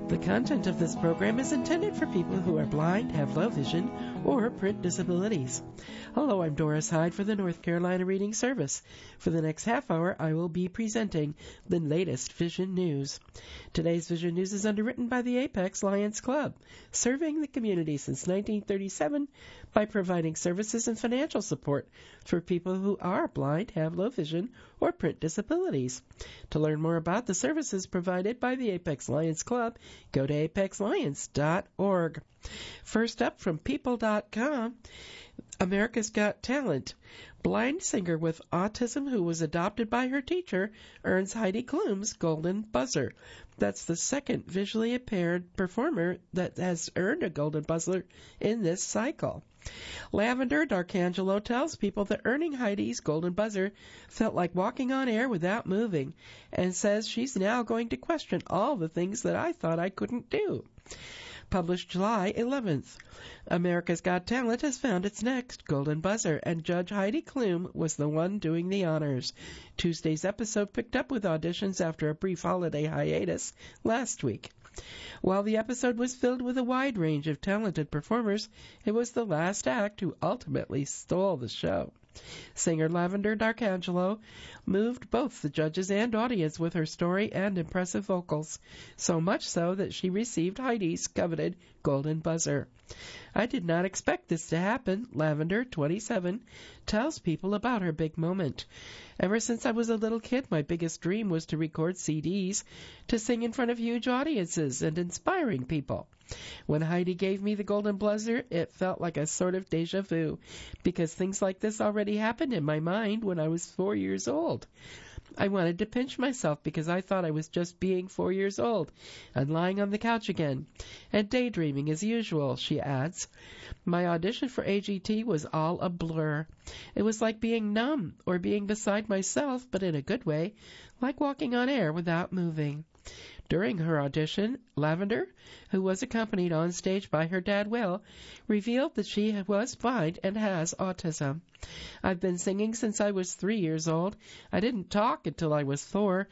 The content of this program is intended for people who are blind, have low vision, or print disabilities. Hello, I'm Doris Hyde for the North Carolina Reading Service. For the next half hour, I will be presenting the latest Vision News. Today's Vision News is underwritten by the Apex Lions Club, serving the community since 1937 by providing services and financial support for people who are blind, have low vision, or print disabilities. To learn more about the services provided by the Apex Lions Club, go to apexlions.org. First up from People.com, America's Got Talent. Blind singer with autism who was adopted by her teacher earns Heidi Klum's Golden Buzzer. That's the second visually impaired performer that has earned a Golden Buzzer in this cycle. Lavender D'Arcangelo tells people that earning Heidi's Golden Buzzer felt like walking on air without moving, and says she's now going to question all the things that I thought I couldn't do. Published July 11th. America's Got Talent has found its next Golden Buzzer, and Judge Heidi Klum was the one doing the honors. Tuesday's episode picked up with auditions after a brief holiday hiatus last week. While the episode was filled with a wide range of talented performers, it was the last act who ultimately stole the show. Singer Lavender D'Arcangelo moved both the judges and audience with her story and impressive vocals, so much so that she received Heidi's coveted Golden Buzzer. I did not expect this to happen, Lavender, 27, tells people about her big moment. Ever since I was a little kid, my biggest dream was to record CDs, to sing in front of huge audiences and inspiring people. When Heidi gave me the Golden Buzzer, it felt like a sort of deja vu, because things like this already happened in my mind when I was 4 years old. I wanted to pinch myself because I thought I was just being 4 years old and lying on the couch again and daydreaming as usual, she adds. My audition for AGT was all a blur. It was like being numb or being beside myself, but in a good way, like walking on air without moving. During her audition, Lavender, who was accompanied on stage by her dad Will, revealed that she was blind and has autism. I've been singing since I was 3 years old. I didn't talk until I was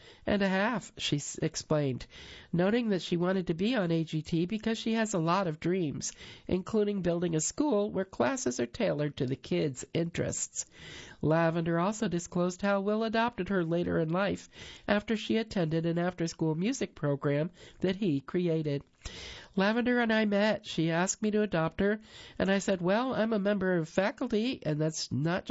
4.5, she explained, noting that she wanted to be on AGT because she has a lot of dreams, including building a school where classes are tailored to the kids' interests. Lavender also disclosed how Will adopted her later in life after she attended an after-school music program that he created. Lavender and I met. She asked me to adopt her, and I said, well, I'm a member of faculty, and that's not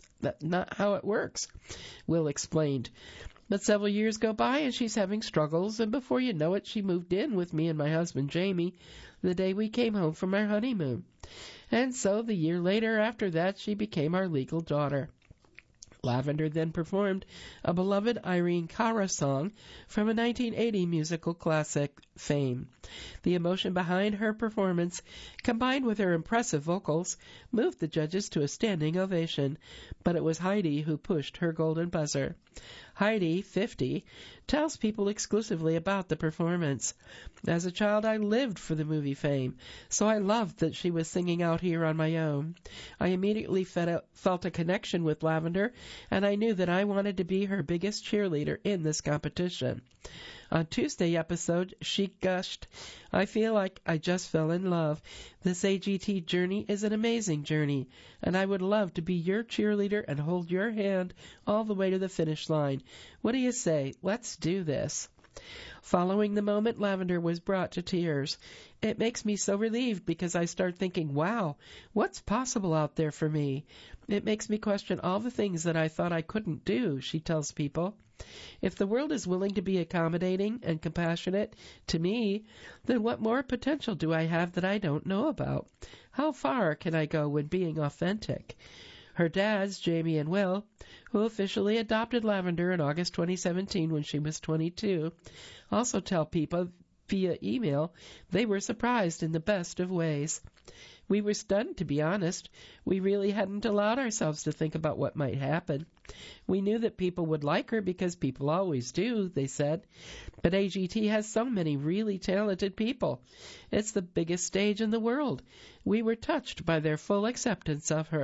how it works, Will explained. But several years go by, and she's having struggles, and before you know it, she moved in with me and my husband, Jamie, the day we came home from our honeymoon. And so the year later after that, she became our legal daughter. Lavender then performed a beloved Irene Cara song from a 1980 musical classic, Fame. The emotion behind her performance, combined with her impressive vocals, moved the judges to a standing ovation, but it was Heidi who pushed her Golden Buzzer. Heidi, 50, tells people exclusively about the performance. As a child, I lived for the movie Fame, so I loved that she was singing out here on my own. I immediately felt a connection with Lavender, and I knew that I wanted to be her biggest cheerleader in this competition. On Tuesday episode, she gushed, I feel like I just fell in love. This AGT journey is an amazing journey, and I would love to be your cheerleader and hold your hand all the way to the finish line. What do you say? Let's do this. Following the moment, Lavender was brought to tears. It makes me so relieved because I start thinking, wow, what's possible out there for me? It makes me question all the things that I thought I couldn't do, she tells people. If the world is willing to be accommodating and compassionate to me, then what more potential do I have that I don't know about? How far can I go when being authentic? Her dads, Jamie and Will, who officially adopted Lavender in August 2017 when she was 22, also tell people via email they were surprised in the best of ways. We were stunned, to be honest. We really hadn't allowed ourselves to think about what might happen. We knew that people would like her because people always do, they said. But AGT has so many really talented people. It's the biggest stage in the world. We were touched by their full acceptance of her.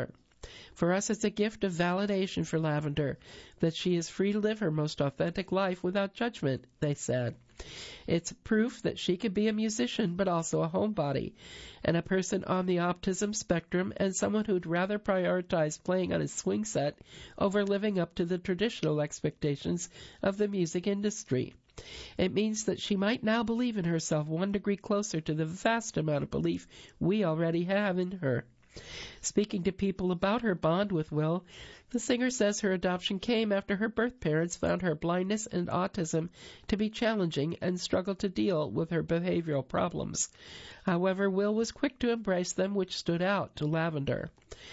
For us, it's a gift of validation for Lavender that she is free to live her most authentic life without judgment, they said. It's proof that she could be a musician but also a homebody, and a person on the autism spectrum, and someone who'd rather prioritize playing on a swing set over living up to the traditional expectations of the music industry. It means that she might now believe in herself 1 degree closer to the vast amount of belief we already have in her. Speaking to people about her bond with Will, the singer says her adoption came after her birth parents found her blindness and autism to be challenging and struggled to deal with her behavioral problems. However, Will was quick to embrace them, which stood out to Lavender.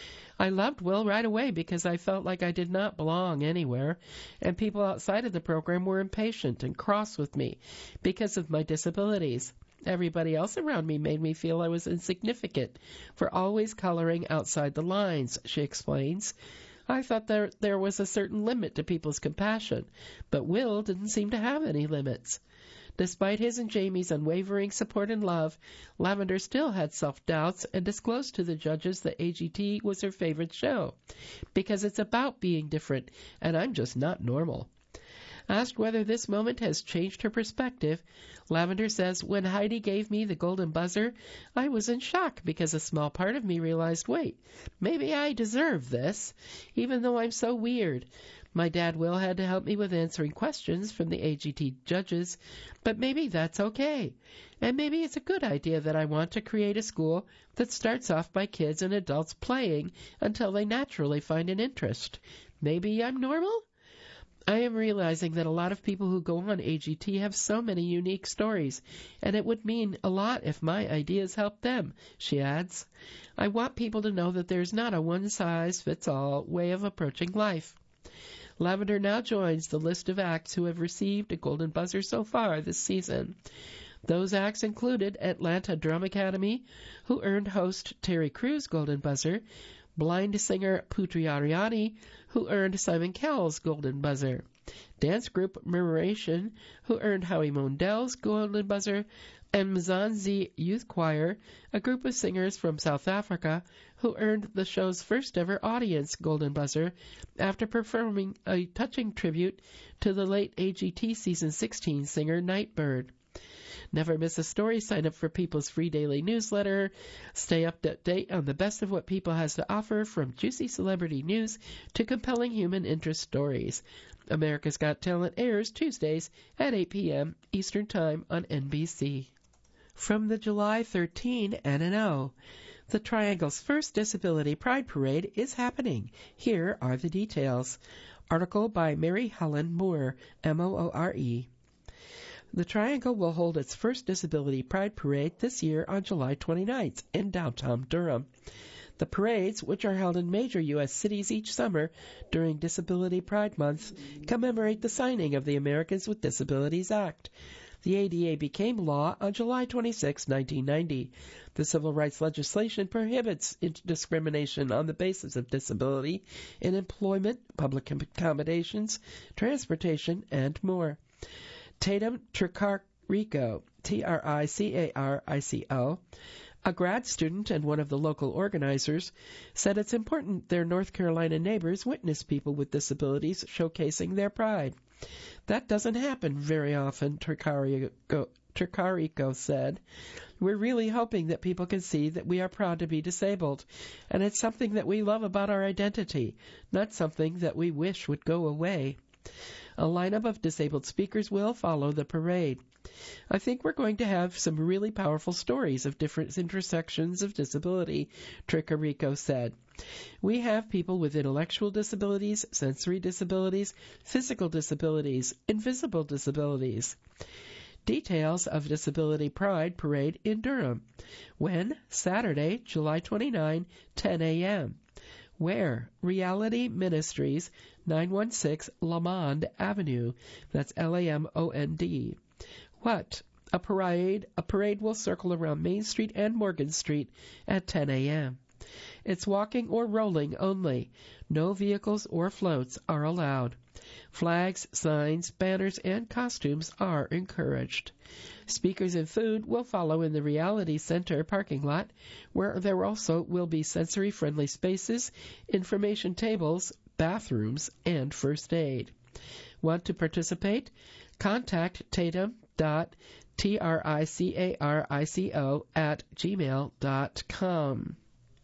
I loved Will right away because I felt like I did not belong anywhere, and people outside of the program were impatient and cross with me because of my disabilities. Everybody else around me made me feel I was insignificant for always coloring outside the lines, she explains. I thought there was a certain limit to people's compassion, but Will didn't seem to have any limits. Despite his and Jamie's unwavering support and love, Lavender still had self-doubts and disclosed to the judges that AGT was her favorite show, because it's about being different, and I'm just not normal. Asked whether this moment has changed her perspective, Lavender says, when Heidi gave me the golden buzzer, I was in shock because a small part of me realized, wait, maybe I deserve this, even though I'm so weird. My dad Will had to help me with answering questions from the AGT judges, but maybe that's okay. And maybe it's a good idea that I want to create a school that starts off by kids and adults playing until they naturally find an interest. Maybe I'm normal? I am realizing that a lot of people who go on AGT have so many unique stories, and it would mean a lot if my ideas helped them, she adds. I want people to know that there's not a one-size-fits-all way of approaching life. Lavender now joins the list of acts who have received a golden buzzer so far this season. Those acts included Atlanta Drum Academy, who earned host Terry Crews' golden buzzer, blind singer Putri Ariani, who earned Simon Cowell's golden buzzer, dance group Murmuration, who earned Howie Mondell's golden buzzer, and Mzansi Youth Choir, a group of singers from South Africa, who earned the show's first ever audience golden buzzer after performing a touching tribute to the late AGT season 16 singer Nightbird. Never miss a story. Sign up for People's free daily newsletter. Stay up to date on the best of what People has to offer, from juicy celebrity news to compelling human interest stories. America's Got Talent airs Tuesdays at 8 p.m. Eastern Time on NBC. From the July 13 N&O. The Triangle's first Disability Pride Parade is happening. Here are the details. Article by Mary Helen Moore, Moore. The Triangle will hold its first Disability Pride Parade this year on July 29th in downtown Durham. The parades, which are held in major U.S. cities each summer during Disability Pride Month, commemorate the signing of the Americans with Disabilities Act. The ADA became law on July 26, 1990. The civil rights legislation prohibits discrimination on the basis of disability in employment, public accommodations, transportation, and more. Tatum Tricarico, Tricarico, a grad student and one of the local organizers, said it's important their North Carolina neighbors witness people with disabilities showcasing their pride. That doesn't happen very often, Tricarico said. We're really hoping that people can see that we are proud to be disabled, and it's something that we love about our identity, not something that we wish would go away. A lineup of disabled speakers will follow the parade. I think we're going to have some really powerful stories of different intersections of disability, Tricarico said. We have people with intellectual disabilities, sensory disabilities, physical disabilities, invisible disabilities. Details of Disability Pride Parade in Durham. When? Saturday, July 29, 10 a.m. Where? Reality Ministries, 916 Lamond Avenue. That's Lamond. What? A parade will circle around Main Street and Morgan Street at 10 a.m. It's walking or rolling only. No vehicles or floats are allowed. Flags, signs, banners, and costumes are encouraged. Speakers and food will follow in the Reality Center parking lot, where there also will be sensory-friendly spaces, information tables, bathrooms, and first aid. Want to participate? Contact tatum.tricarico@gmail.com.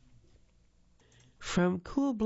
From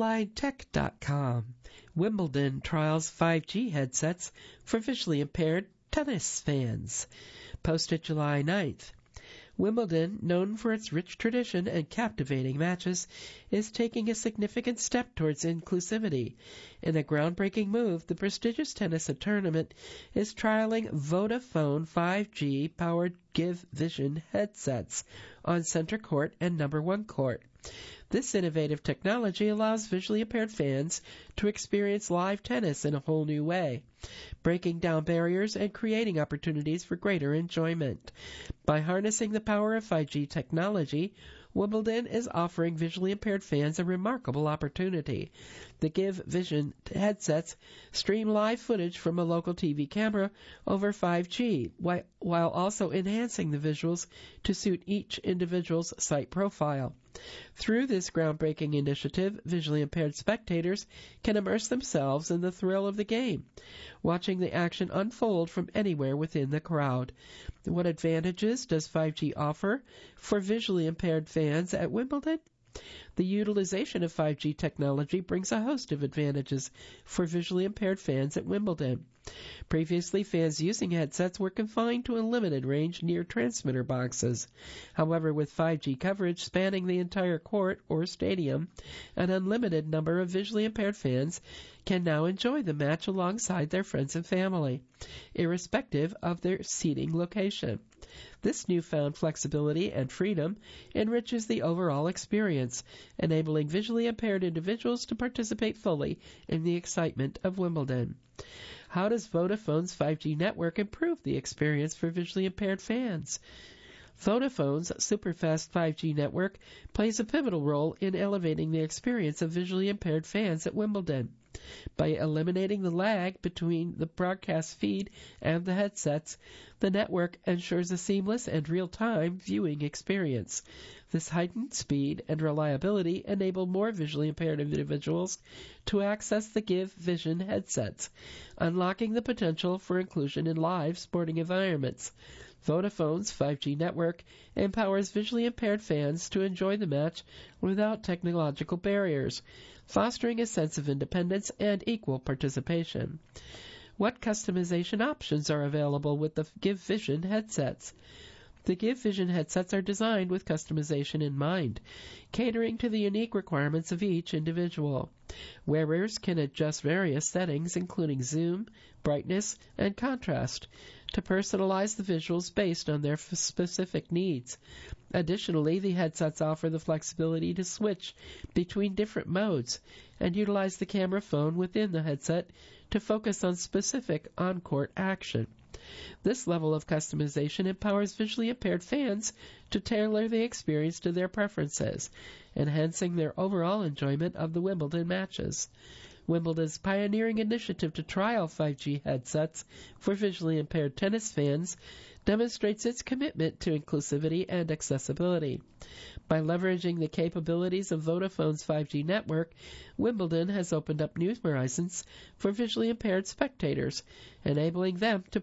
coolblindtech.com, Wimbledon trials 5G headsets for visually impaired tennis fans. Posted July 9th. Wimbledon, known for its rich tradition and captivating matches, is taking a significant step towards inclusivity. In a groundbreaking move, the prestigious tennis tournament is trialing Vodafone 5G-powered Give Vision headsets on center court and number one court. This innovative technology allows visually impaired fans to experience live tennis in a whole new way, breaking down barriers and creating opportunities for greater enjoyment. By harnessing the power of 5G technology, Wimbledon is offering visually impaired fans a remarkable opportunity. The Give Vision headsets stream live footage from a local TV camera over 5G, while also enhancing the visuals to suit each individual's site profile. Through this groundbreaking initiative, visually impaired spectators can immerse themselves in the thrill of the game, watching the action unfold from anywhere within the crowd. What advantages does 5G offer for visually impaired fans at Wimbledon? The utilization of 5G technology brings a host of advantages for visually impaired fans at Wimbledon. Previously, fans using headsets were confined to a limited range near transmitter boxes. However, with 5G coverage spanning the entire court or stadium, an unlimited number of visually impaired fans can now enjoy the match alongside their friends and family, irrespective of their seating location. This newfound flexibility and freedom enriches the overall experience, enabling visually impaired individuals to participate fully in the excitement of Wimbledon. How does Vodafone's 5G network improve the experience for visually impaired fans? Vodafone's superfast 5G network plays a pivotal role in elevating the experience of visually impaired fans at Wimbledon. By eliminating the lag between the broadcast feed and the headsets, the network ensures a seamless and real-time viewing experience. This heightened speed and reliability enable more visually impaired individuals to access the Give Vision headsets, unlocking the potential for inclusion in live sporting environments. Vodafone's 5G network empowers visually impaired fans to enjoy the match without technological barriers, fostering a sense of independence and equal participation. What customization options are available with the Give Vision headsets? The Give Vision headsets are designed with customization in mind, catering to the unique requirements of each individual. Wearers can adjust various settings, including zoom, brightness, and contrast, to personalize the visuals based on their specific needs. Additionally, the headsets offer the flexibility to switch between different modes and utilize the camera phone within the headset to focus on specific on-court action. This level of customization empowers visually impaired fans to tailor the experience to their preferences, enhancing their overall enjoyment of the Wimbledon matches. Wimbledon's pioneering initiative to trial 5G headsets for visually impaired tennis fans demonstrates its commitment to inclusivity and accessibility. By leveraging the capabilities of Vodafone's 5G network, Wimbledon has opened up new horizons for visually impaired spectators, enabling them to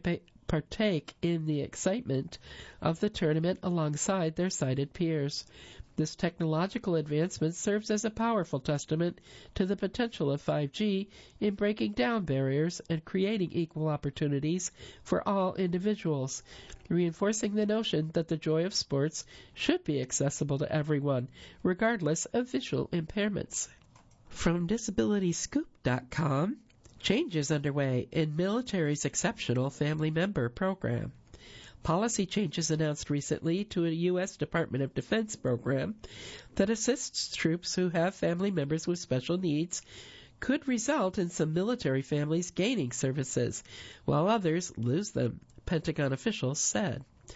partake in the excitement of the tournament alongside their sighted peers. This technological advancement serves as a powerful testament to the potential of 5G in breaking down barriers and creating equal opportunities for all individuals, reinforcing the notion that the joy of sports should be accessible to everyone, regardless of visual impairments. From DisabilityScoop.com, changes underway in military's Exceptional Family Member Program. Policy changes announced recently to a U.S. Department of Defense program that assists troops who have family members with special needs could result in some military families gaining services, while others lose them, Pentagon officials said.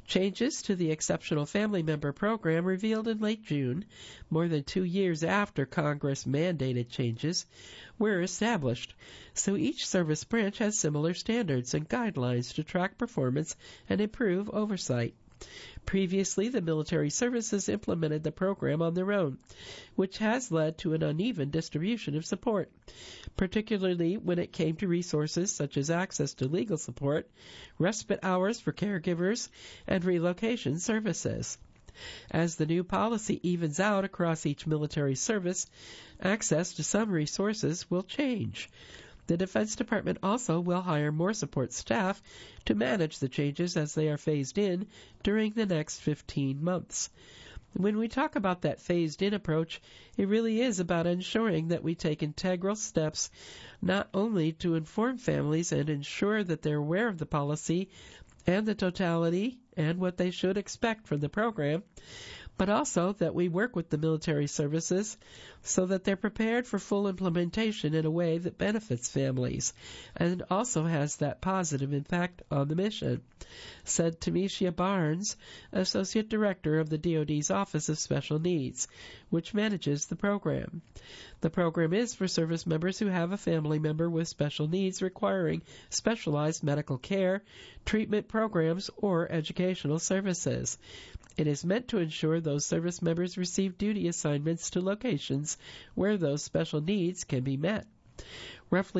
Changes to the Exceptional Family Member Program revealed in late June, more than 2 years after Congress mandated changes, were established, so each service branch has similar standards and guidelines to track performance and improve oversight. Previously, the military services implemented the program on their own, which has led to an uneven distribution of support, particularly when it came to resources such as access to legal support, respite hours for caregivers, and relocation services. As the new policy evens out across each military service, access to some resources will change. The Defense Department also will hire more support staff to manage the changes as they are phased in during the next 15 months. When we talk about that phased-in approach, it really is about ensuring that we take integral steps not only to inform families and ensure that they're aware of the policy and the totality and what they should expect from the program, but also that we work with the military services so that they're prepared for full implementation in a way that benefits families and also has that positive impact on the mission, said Tamisha Barnes, Associate Director of the DoD's Office of Special Needs, which manages the program. The program is for service members who have a family member with special needs requiring specialized medical care, treatment programs, or educational services. It is meant to ensure those service members receive duty assignments to locations where those special needs can be met. Roughly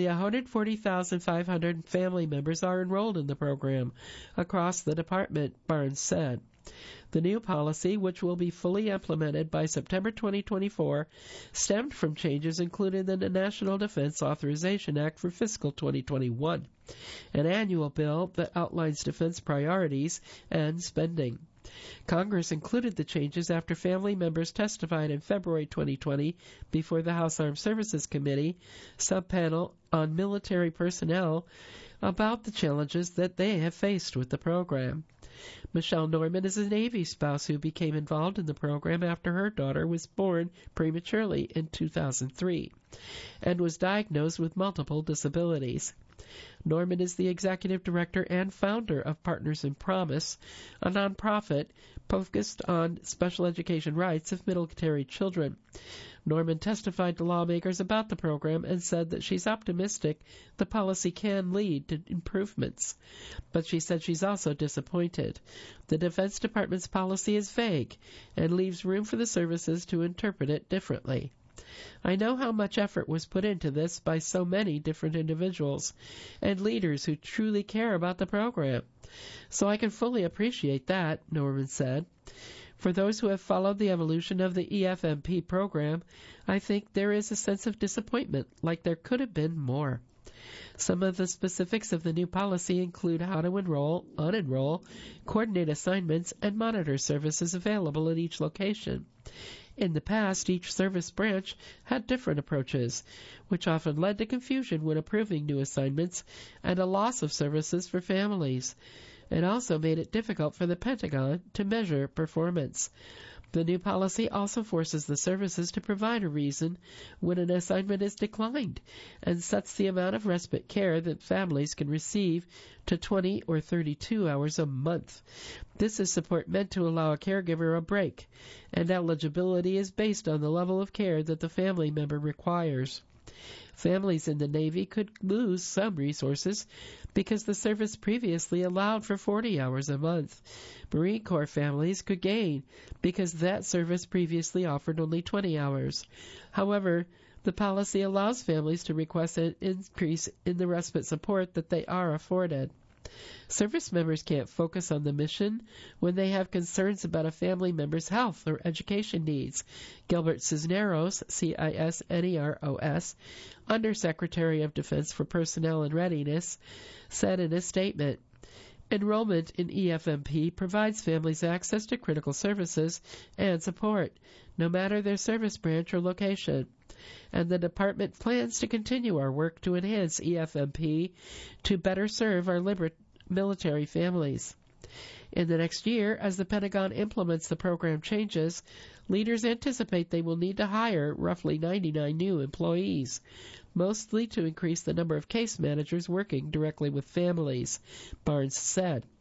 140,500 family members are enrolled in the program across the department, Barnes said. The new policy, which will be fully implemented by September 2024, stemmed from changes included in the National Defense Authorization Act for fiscal 2021, an annual bill that outlines defense priorities and spending. Congress included the changes after family members testified in February 2020 before the House Armed Services Committee subpanel on military personnel about the challenges that they have faced with the program. Michelle Norman is a Navy spouse who became involved in the program after her daughter was born prematurely in 2003 and was diagnosed with multiple disabilities. Norman is the executive director and founder of Partners in Promise, a nonprofit focused on special education rights of military children. Norman testified to lawmakers about the program and said that she's optimistic the policy can lead to improvements. But she said she's also disappointed. The Defense Department's policy is vague and leaves room for the services to interpret it differently. I know how much effort was put into this by so many different individuals and leaders who truly care about the program. So I can fully appreciate that, Norman said. For those who have followed the evolution of the EFMP program, I think there is a sense of disappointment, like there could have been more. Some of the specifics of the new policy include how to enroll, unenroll, coordinate assignments, and monitor services available at each location. In the past, each service branch had different approaches, which often led to confusion when approving new assignments and a loss of services for families. It also made it difficult for the Pentagon to measure performance. The new policy also forces the services to provide a reason when an assignment is declined and sets the amount of respite care that families can receive to 20 or 32 hours a month. This is support meant to allow a caregiver a break, and eligibility is based on the level of care that the family member requires. Families in the Navy could lose some resources because the service previously allowed for 40 hours a month. Marine Corps families could gain because that service previously offered only 20 hours. However, the policy allows families to request an increase in the respite support that they are afforded. Service members can't focus on the mission when they have concerns about a family member's health or education needs, Gilbert Cisneros, Cisneros, Undersecretary of Defense for Personnel and Readiness, said in a statement. Enrollment in EFMP provides families access to critical services and support, no matter their service branch or location. And the Department plans to continue our work to enhance EFMP to better serve our military families. In the next year, as the Pentagon implements the program changes, leaders anticipate they will need to hire roughly 99 new employees, mostly to increase the number of case managers working directly with families, Barnes said.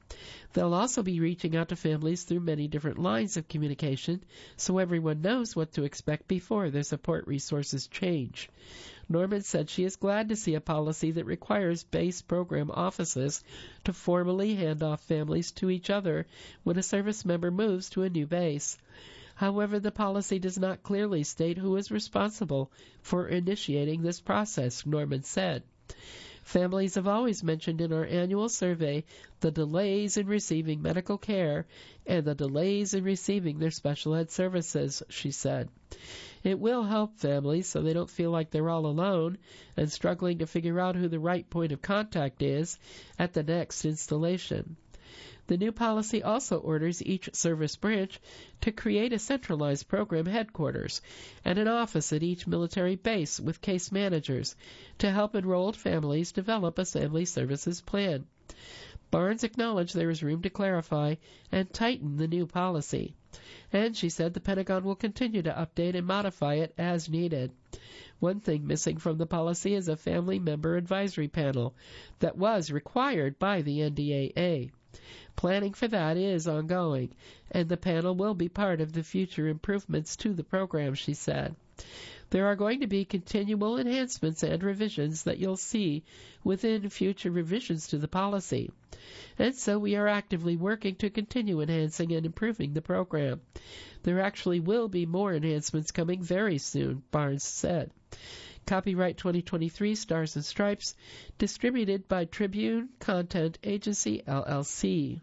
They'll also be reaching out to families through many different lines of communication so everyone knows what to expect before their support resources change. Norman said she is glad to see a policy that requires base program offices to formally hand off families to each other when a service member moves to a new base. However, the policy does not clearly state who is responsible for initiating this process, Norman said. Families have always mentioned in our annual survey the delays in receiving medical care and the delays in receiving their special ed services, she said. It will help families so they don't feel like they're all alone and struggling to figure out who the right point of contact is at the next installation. The new policy also orders each service branch to create a centralized program headquarters and an office at each military base with case managers to help enrolled families develop a family services plan. Barnes acknowledged there is room to clarify and tighten the new policy, and she said the Pentagon will continue to update and modify it as needed. One thing missing from the policy is a family member advisory panel that was required by the NDAA. Planning for that is ongoing, and the panel will be part of the future improvements to the program, she said. There are going to be continual enhancements and revisions that you'll see within future revisions to the policy. And so we are actively working to continue enhancing and improving the program. There actually will be more enhancements coming very soon, Barnes said. Copyright 2023 Stars and Stripes, distributed by Tribune Content Agency, LLC.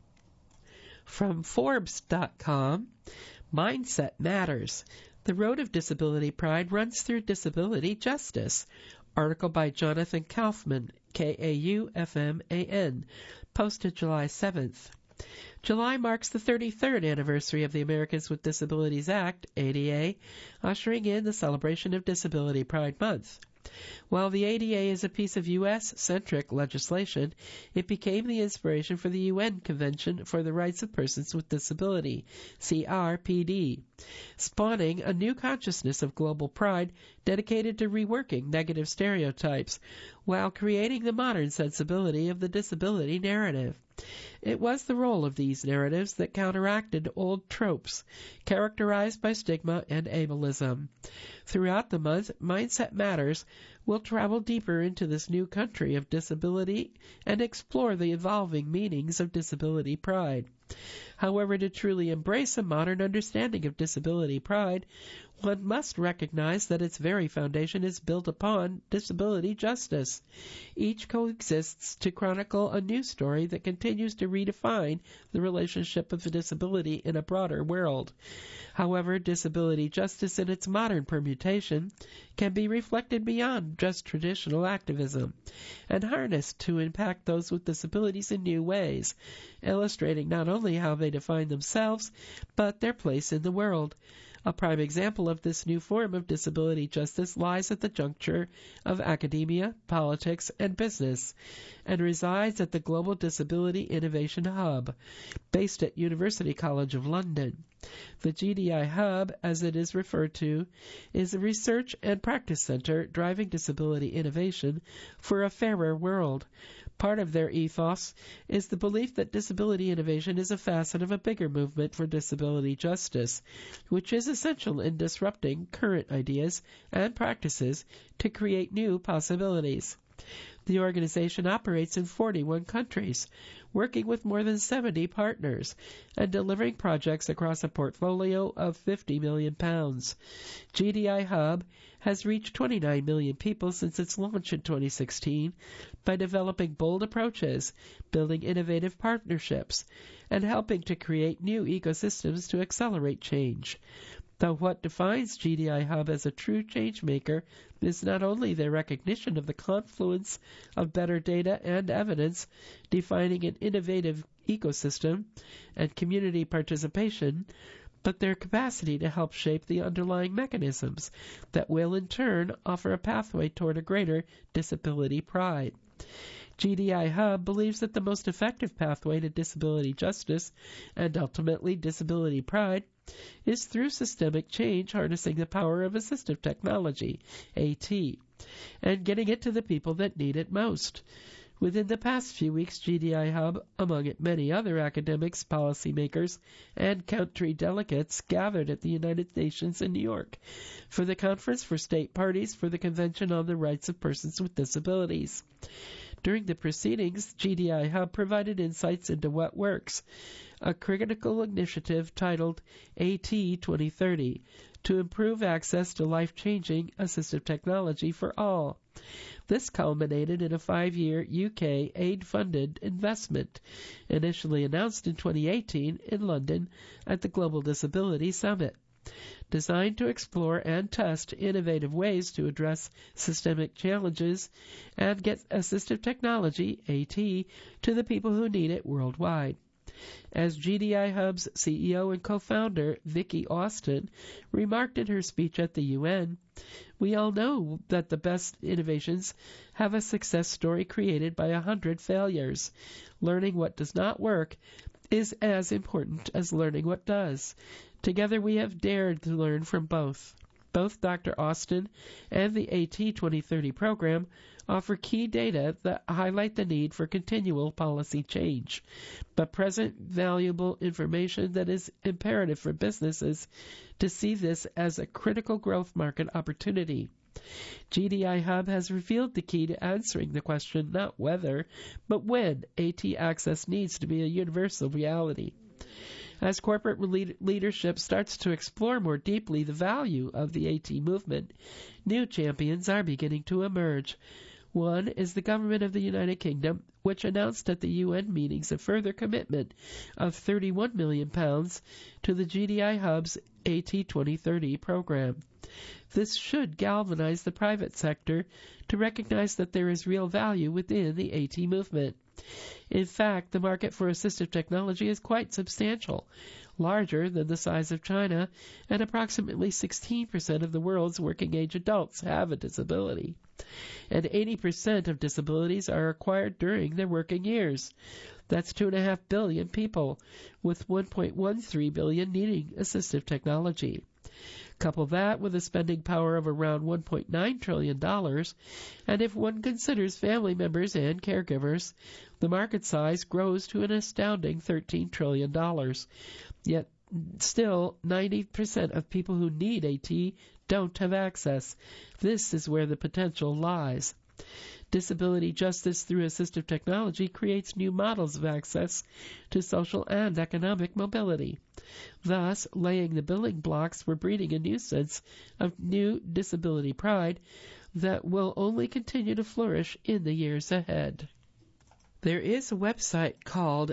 From Forbes.com, Mindset Matters. The road of disability pride runs through disability justice. Article by Jonathan Kaufman, Kaufman, posted July 7th. July marks the 33rd anniversary of the Americans with Disabilities Act, ADA, ushering in the celebration of Disability Pride Month. While the ADA is a piece of U.S.-centric legislation, it became the inspiration for the UN Convention for the Rights of Persons with Disability, CRPD, spawning a new consciousness of global pride dedicated to reworking negative stereotypes while creating the modern sensibility of the disability narrative. It was the role of these narratives that counteracted old tropes characterized by stigma and ableism. Throughout the month, Mindset Matters will travel deeper into this new country of disability and explore the evolving meanings of disability pride. However, to truly embrace a modern understanding of disability pride, one must recognize that its very foundation is built upon disability justice. Each coexists to chronicle a new story that continues to redefine the relationship of disability in a broader world. However, disability justice in its modern permutation can be reflected beyond just traditional activism and harnessed to impact those with disabilities in new ways, illustrating not only how they define themselves, but their place in the world. A prime example of this new form of disability justice lies at the juncture of academia, politics, and business, and resides at the Global Disability Innovation Hub, based at University College of London. The GDI Hub, as it is referred to, is a research and practice center driving disability innovation for a fairer world. Part of their ethos is the belief that disability innovation is a facet of a bigger movement for disability justice, which is essential in disrupting current ideas and practices to create new possibilities. The organization operates in 41 countries, working with more than 70 partners, and delivering projects across a portfolio of £50 million. GDI Hub has reached 29 million people since its launch in 2016 by developing bold approaches, building innovative partnerships, and helping to create new ecosystems to accelerate change. Though what defines GDI Hub as a true change maker is not only their recognition of the confluence of better data and evidence defining an innovative ecosystem and community participation, but their capacity to help shape the underlying mechanisms that will in turn offer a pathway toward a greater disability pride. GDI Hub believes that the most effective pathway to disability justice and ultimately disability pride is through systemic change harnessing the power of assistive technology, AT, and getting it to the people that need it most. Within the past few weeks, GDI Hub, among many other academics, policymakers, and country delegates, gathered at the United Nations in New York for the Conference for State Parties for the Convention on the Rights of Persons with Disabilities. During the proceedings, GDI Hub provided insights into What Works, a critical initiative titled AT 2030 to improve access to life-changing assistive technology for all. This culminated in a 5-year UK aid-funded investment, initially announced in 2018 in London at the Global Disability Summit. Designed to explore and test innovative ways to address systemic challenges and get assistive technology, AT, to the people who need it worldwide. As GDI Hub's CEO and co-founder, Vicki Austin, remarked in her speech at the UN, "We all know that the best innovations have a success story created by 100 failures. Learning what does not work is as important as learning what does. Together we have dared to learn from both." Both Dr. Austin and the AT 2030 program offer key data that highlight the need for continual policy change, but present valuable information that is imperative for businesses to see this as a critical growth market opportunity. GDI Hub has revealed the key to answering the question not whether, but when AT access needs to be a universal reality. As corporate leadership starts to explore more deeply the value of the AT movement, new champions are beginning to emerge. One is the government of the United Kingdom, which announced at the UN meetings a further commitment of £31 million to the GDI Hub's AT 2030 program. This should galvanize the private sector to recognize that there is real value within the AT movement. In fact, the market for assistive technology is quite substantial, larger than the size of China, and approximately 16% of the world's working-age adults have a disability. And 80% of disabilities are acquired during their working years. That's 2.5 billion people, with 1.13 billion needing assistive technology. Couple that with a spending power of around $1.9 trillion, and if one considers family members and caregivers, the market size grows to an astounding $13 trillion. Yet still, 90% of people who need AT don't have access. This is where the potential lies. Disability justice through assistive technology creates new models of access to social and economic mobility, thus laying the building blocks for breeding a new sense of new disability pride that will only continue to flourish in the years ahead. There is a website called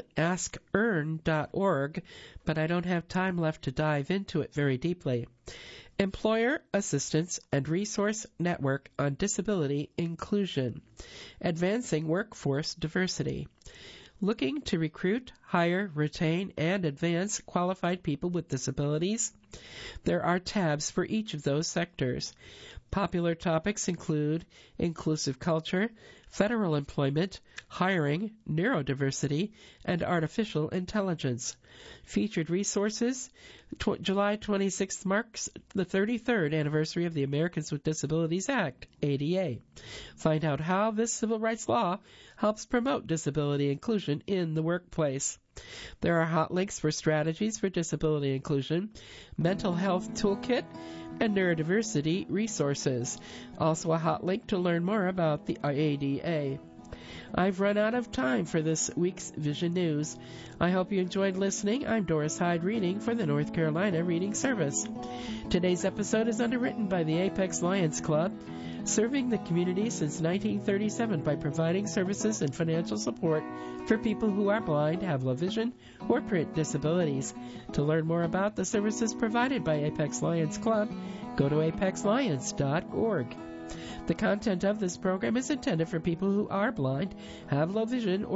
askearn.org, but I don't have time left to dive into it very deeply. Employer Assistance and Resource Network on Disability Inclusion, Advancing Workforce Diversity. Looking to recruit, hire, retain, and advance qualified people with disabilities? There are tabs for each of those sectors. Popular topics include inclusive culture, federal employment, hiring, neurodiversity, and artificial intelligence. Featured resources, July 26th marks the 33rd anniversary of the Americans with Disabilities Act, ADA. Find out how this civil rights law helps promote disability inclusion in the workplace. There are hot links for strategies for disability inclusion, mental health toolkit, and neurodiversity resources. Also a hot link to learn more about the ADA. I've run out of time for this week's Vision News. I hope you enjoyed listening. I'm Doris Hyde reading for the North Carolina Reading Service. Today's episode is underwritten by the Apex Lions Club, serving the community since 1937 by providing services and financial support for people who are blind, have low vision, or print disabilities. To learn more about the services provided by Apex Lions Club, go to apexlions.org. The content of this program is intended for people who are blind, have low vision, or